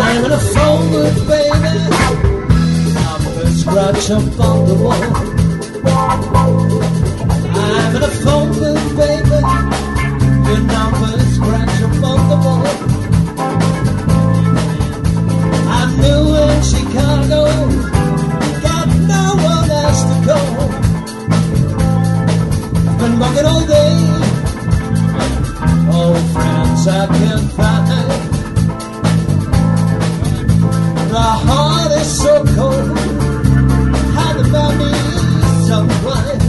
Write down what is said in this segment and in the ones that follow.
I'm in a phone booth, baby. Number scratch up on the wall. I'm in a phone booth, baby. Your number scratch up on the wall. I knew in Chicago, got no one else to call. Been walking all day, old friends I can't find. The heart is so cold, how to buy me some wine.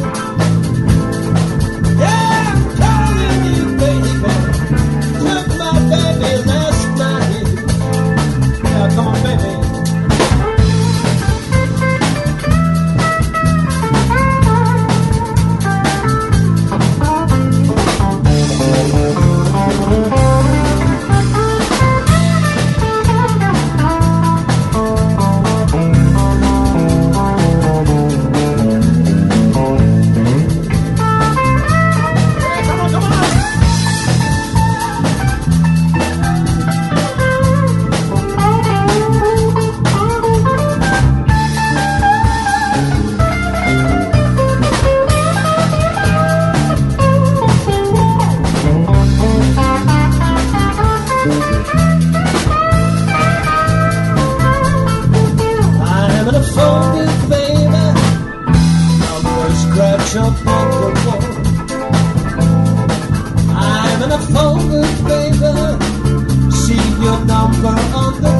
Yeah, I'm calling you, baby. Took my baby last night. Yeah, come on, baby. Scratch up on the wall. I'm in a phone booth, baby. See your number on the